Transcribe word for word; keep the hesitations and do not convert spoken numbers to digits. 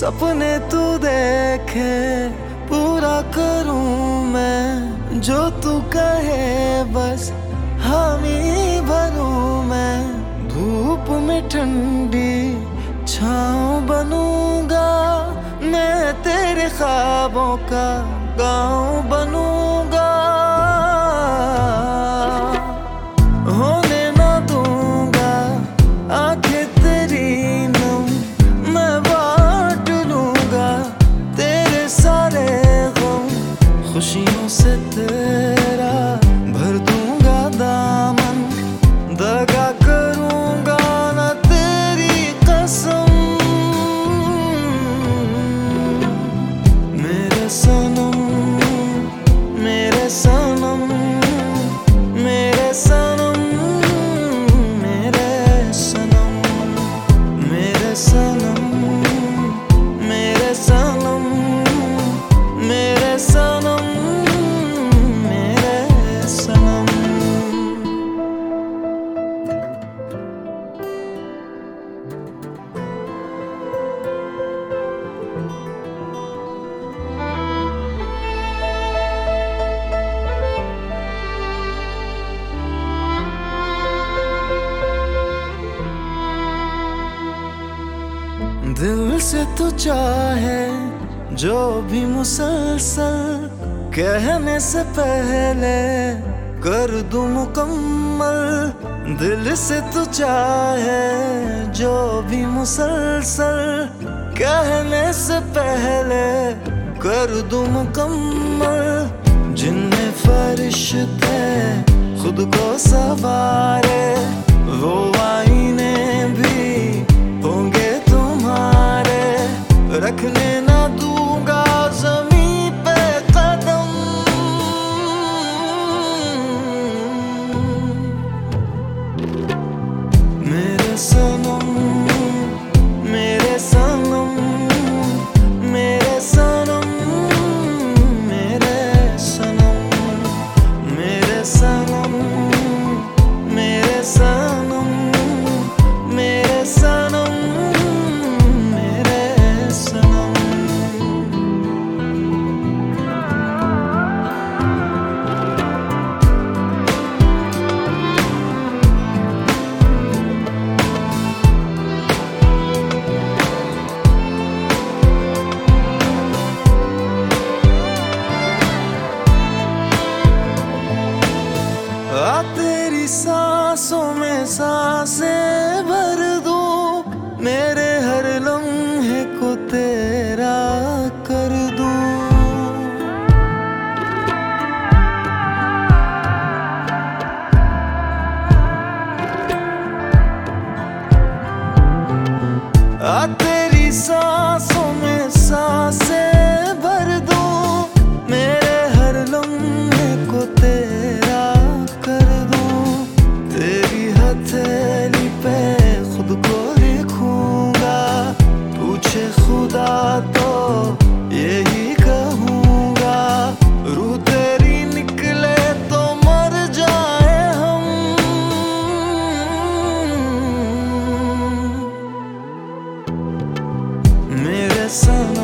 सपने तू देखे पूरा करूं मैं, जो तू कहे बस हामी भरूं मैं। धूप में ठंडी छाँव बनूंगा मैं, तेरे ख्वाबों का गाँव बनूंगा। होने ना दूंगा आंखें तेरी नम, मैं बांट लूंगा तेरे सारे गम। खुशियों से तेरा भर दूंगा दामन, दगा करूंगा ना तेरी कसम। मेरे सनम मेरे सनम मेरे सनम मेरे सनम मेरे सनम मेरे सनम मेरे सनम मेरे सनम। दिल से तू चाहे जो भी मुसलसल, कहने से पहले कर दूं मुकम्मल। दिल से तू चाहे जो भी मुसलसल, कहने से पहले कर दूं मुकम्मल। जिनमें फरिश्ते खुद को सवारे, वो आईने भी होंगे तुम्हारे। रखने ना दूंगा ज़मीं पे कदम, मेरे सनम मेरे सनम मेरे सनम मेरे सनम मेरे सनम मेरे सनम मेरे सनम मेरे सनम। आ तेरी सांसों में सांसें भर दूं, मेरे हर लम्हे को तेरा कर दूं। आ तेरी सांसों में सांसें भर दूं, मेरे हर लम्हे को तेरा कर दूं। तेरी हथेली पे खुद को लिखूंगा, पूछे खुदा तो यही कहूंगा। रूह तेरी निकले तो मर जाए हम, मेरे सनम